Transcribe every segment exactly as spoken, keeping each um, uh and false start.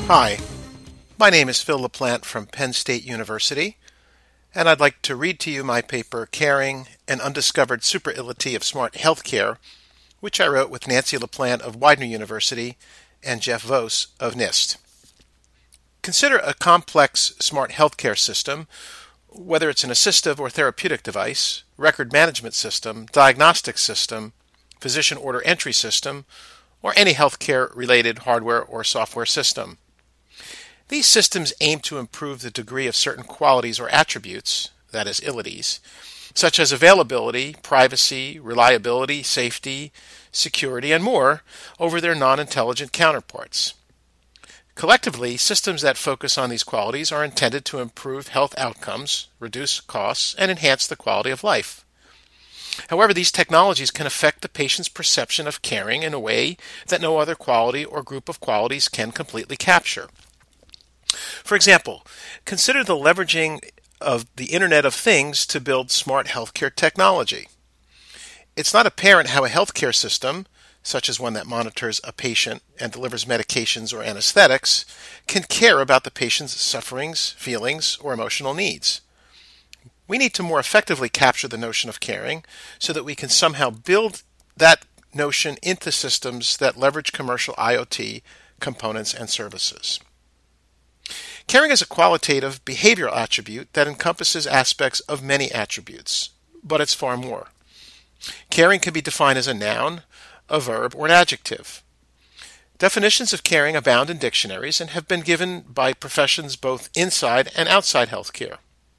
Hi, my name is Phil LaPlante from Penn State University, and I'd like to read to you my paper, Caring, an Undiscovered Superility of Smart Healthcare, which I wrote with Nancy LaPlante of Widener University and Jeff Vos of NIST. Consider a complex smart healthcare system, whether it's an assistive or therapeutic device, record management system, diagnostic system, physician order entry system, or any healthcare-related hardware or software system. These systems aim to improve the degree of certain qualities or attributes, that is, ilities, such as availability, privacy, reliability, safety, security, and more, over their non-intelligent counterparts. Collectively, systems that focus on these qualities are intended to improve health outcomes, reduce costs, and enhance the quality of life. However, these technologies can affect the patient's perception of caring in a way that no other quality or group of qualities can completely capture. For example, consider the leveraging of the Internet of Things to build smart healthcare technology. It's not apparent how a healthcare system, such as one that monitors a patient and delivers medications or anesthetics, can care about the patient's sufferings, feelings, or emotional needs. We need to more effectively capture the notion of caring so that we can somehow build that notion into systems that leverage commercial I O T components and services. Caring is a qualitative behavioral attribute that encompasses aspects of many attributes, but it's far more. Caring can be defined as a noun, a verb, or an adjective. Definitions of caring abound in dictionaries and have been given by professions both inside and outside healthcare.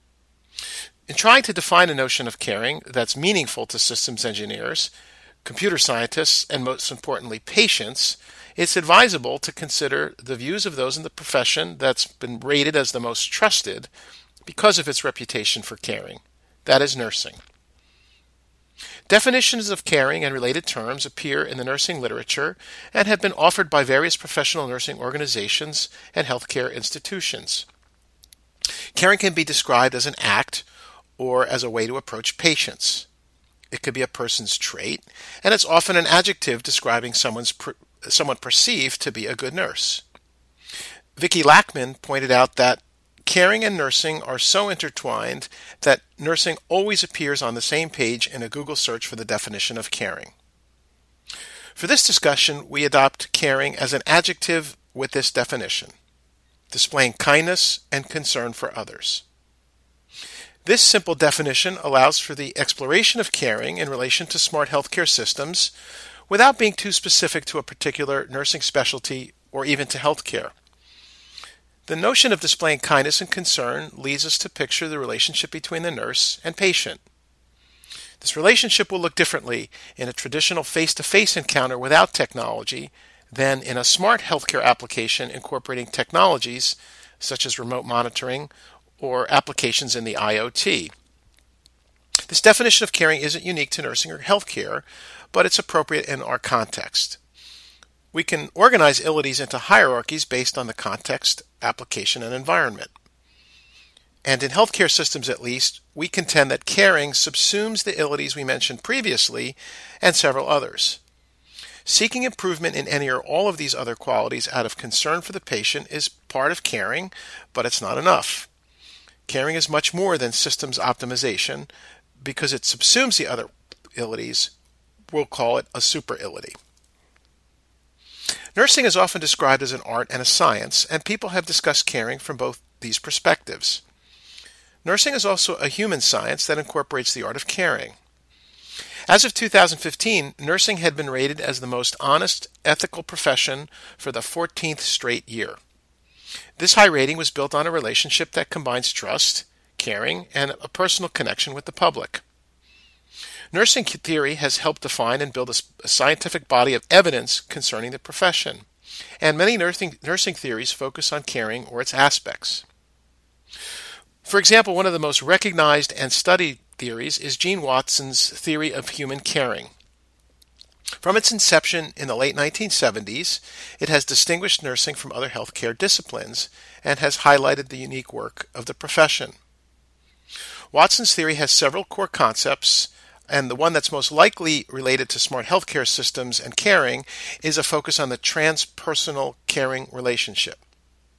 In trying to define a notion of caring that's meaningful to systems engineers, computer scientists, and most importantly, patients, it's advisable to consider the views of those in the profession that's been rated as the most trusted because of its reputation for caring. That is nursing. Definitions of caring and related terms appear in the nursing literature and have been offered by various professional nursing organizations and healthcare institutions. Caring can be described as an act or as a way to approach patients. It could be a person's trait, and it's often an adjective describing someone's per- someone perceived to be a good nurse. Vicki Lackman pointed out that caring and nursing are so intertwined that nursing always appears on the same page in a Google search for the definition of caring. For this discussion, we adopt caring as an adjective with this definition: displaying kindness and concern for others. This simple definition allows for the exploration of caring in relation to smart healthcare systems without being too specific to a particular nursing specialty or even to healthcare. The notion of displaying kindness and concern leads us to picture the relationship between the nurse and patient. This relationship will look differently in a traditional face-to-face encounter without technology than in a smart healthcare application incorporating technologies such as remote monitoring or applications in the I O T. This definition of caring isn't unique to nursing or healthcare, but it's appropriate in our context. We can organize ilities into hierarchies based on the context, application, and environment. And in healthcare systems at least, we contend that caring subsumes the ilities we mentioned previously and several others. Seeking improvement in any or all of these other qualities out of concern for the patient is part of caring, but it's not enough. Caring is much more than systems optimization because it subsumes the other ilities. We'll call it a superility. Nursing is often described as an art and a science, and people have discussed caring from both these perspectives. Nursing is also a human science that incorporates the art of caring. As of two thousand fifteen, nursing had been rated as the most honest, ethical profession for the fourteenth straight year. This high rating was built on a relationship that combines trust, caring, and a personal connection with the public. Nursing theory has helped define and build a scientific body of evidence concerning the profession, and many nursing, nursing theories focus on caring or its aspects. For example, one of the most recognized and studied theories is Gene Watson's theory of human caring. From its inception in the late nineteen seventies, it has distinguished nursing from other healthcare disciplines and has highlighted the unique work of the profession. Watson's theory has several core concepts, and the one that's most likely related to smart healthcare systems and caring is a focus on the transpersonal caring relationship.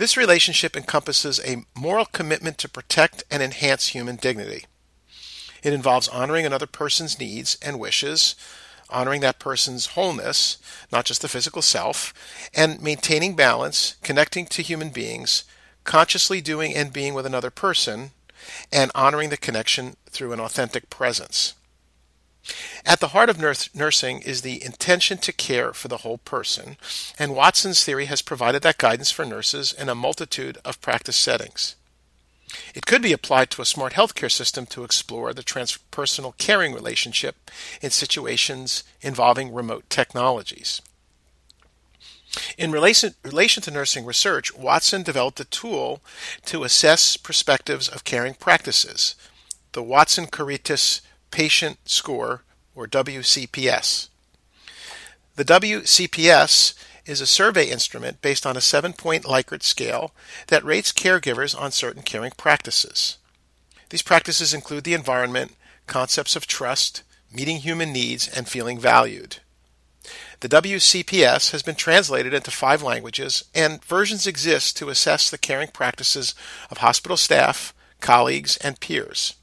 This relationship encompasses a moral commitment to protect and enhance human dignity. It involves honoring another person's needs and wishes, honoring that person's wholeness, not just the physical self, and maintaining balance, connecting to human beings, consciously doing and being with another person, and honoring the connection through an authentic presence. At the heart of nurse, nursing is the intention to care for the whole person, and Watson's theory has provided that guidance for nurses in a multitude of practice settings. It could be applied to a smart healthcare system to explore the transpersonal caring relationship in situations involving remote technologies. In relation, relation to nursing research, Watson developed a tool to assess perspectives of caring practices, the Watson Caritas Patient Score, or W C P S. The W C P S is a survey instrument based on a seven-point Likert scale that rates caregivers on certain caring practices. These practices include the environment, concepts of trust, meeting human needs, and feeling valued. The W C P S has been translated into five languages, and versions exist to assess the caring practices of hospital staff, colleagues, and peers.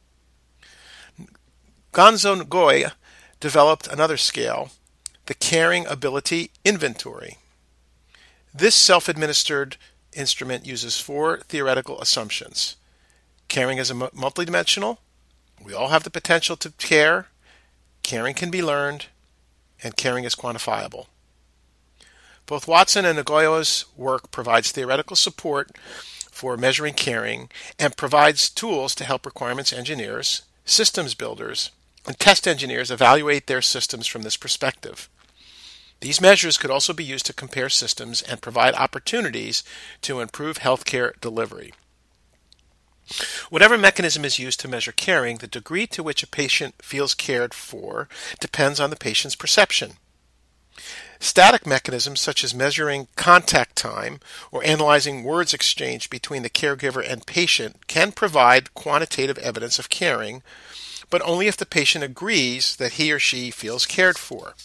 Gonzo Ngoy developed another scale, the Caring Ability Inventory. This self-administered instrument uses four theoretical assumptions. Caring is multidimensional. We all have the potential to care. Caring can be learned. And caring is quantifiable. Both Watson and Ngoyo's work provides theoretical support for measuring caring and provides tools to help requirements engineers, systems builders, and test engineers evaluate their systems from this perspective. These measures could also be used to compare systems and provide opportunities to improve healthcare delivery. Whatever mechanism is used to measure caring, the degree to which a patient feels cared for depends on the patient's perception. Static mechanisms such as measuring contact time or analyzing words exchanged between the caregiver and patient can provide quantitative evidence of caring, but only if the patient agrees that he or she feels cared for.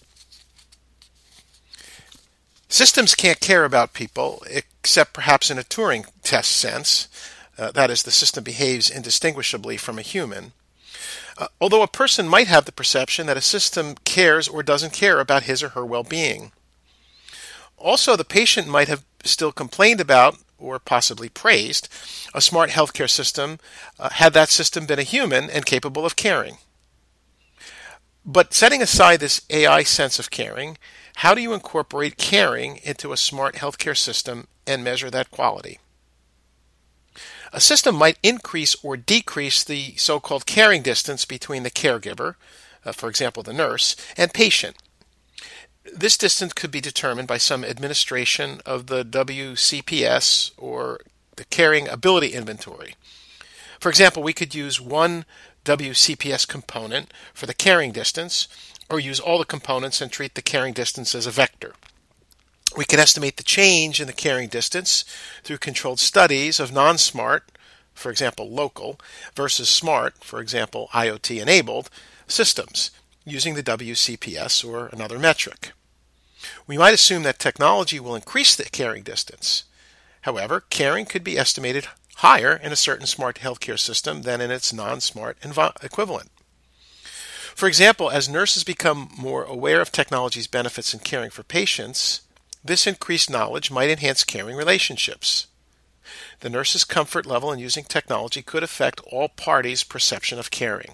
Systems can't care about people, except perhaps in a Turing test sense. Uh, that is, the system behaves indistinguishably from a human. Uh, although a person might have the perception that a system cares or doesn't care about his or her well-being. Also, the patient might have still complained about, or possibly praised, a smart healthcare system uh, had that system been a human and capable of caring. But setting aside this A I sense of caring, how do you incorporate caring into a smart healthcare system and measure that quality? A system might increase or decrease the so-called caring distance between the caregiver, uh, for example the nurse, and patient. This distance could be determined by some administration of the W C P S or the Caring Ability Inventory. For example, we could use one W C P S component for the caring distance, or use all the components and treat the caring distance as a vector. We can estimate the change in the caring distance through controlled studies of non-smart, for example local, versus smart, for example I O T-enabled, systems, using the W C P S or another metric. We might assume that technology will increase the caring distance. However, caring could be estimated higher in a certain smart healthcare system than in its non-smart env- equivalent. For example, as nurses become more aware of technology's benefits in caring for patients, this increased knowledge might enhance caring relationships. The nurse's comfort level in using technology could affect all parties' perception of caring.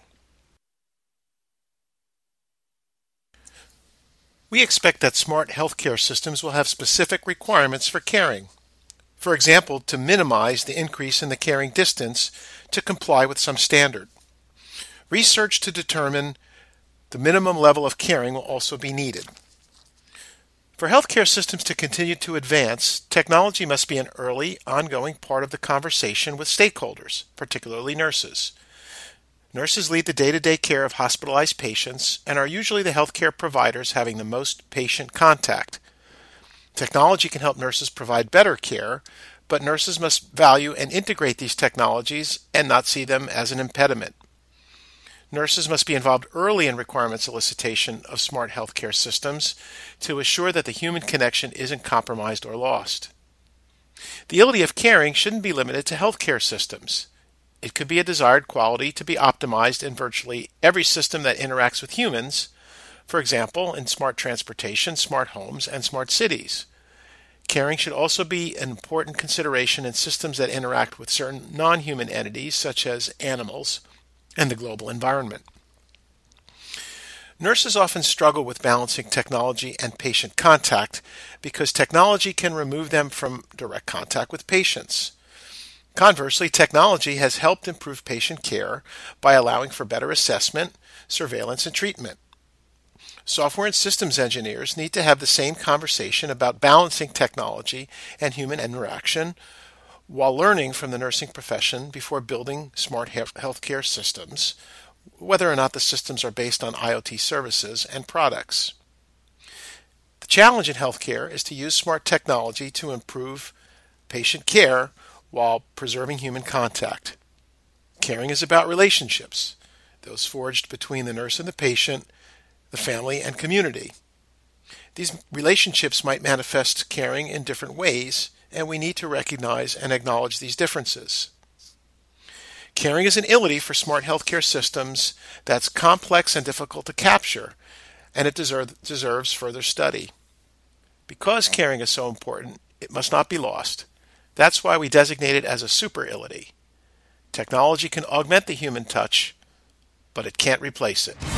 We expect that smart healthcare systems will have specific requirements for caring. For example, to minimize the increase in the caring distance to comply with some standard. Research to determine the minimum level of caring will also be needed. For healthcare systems to continue to advance, technology must be an early, ongoing part of the conversation with stakeholders, particularly nurses. Nurses lead the day-to-day care of hospitalized patients and are usually the healthcare providers having the most patient contact. Technology can help nurses provide better care, but nurses must value and integrate these technologies and not see them as an impediment. Nurses must be involved early in requirement solicitation of smart healthcare systems to assure that the human connection isn't compromised or lost. The ability of caring shouldn't be limited to healthcare systems. It could be a desired quality to be optimized in virtually every system that interacts with humans, for example, in smart transportation, smart homes, and smart cities. Caring should also be an important consideration in systems that interact with certain non-human entities, such as animals and the global environment. Nurses often struggle with balancing technology and patient contact because technology can remove them from direct contact with patients. Conversely, technology has helped improve patient care by allowing for better assessment, surveillance, and treatment. Software and systems engineers need to have the same conversation about balancing technology and human interaction while learning from the nursing profession before building smart healthcare systems, whether or not the systems are based on IoT services and products. The challenge in healthcare is to use smart technology to improve patient care while preserving human contact. Caring is about relationships, those forged between the nurse and the patient, the family, and community. These relationships might manifest caring in different ways, and we need to recognize and acknowledge these differences. Caring is an ability for smart healthcare systems that's complex and difficult to capture, and it deserve, deserves further study. Because caring is so important, it must not be lost. That's why we designate it as a super-ability. Technology can augment the human touch, but it can't replace it.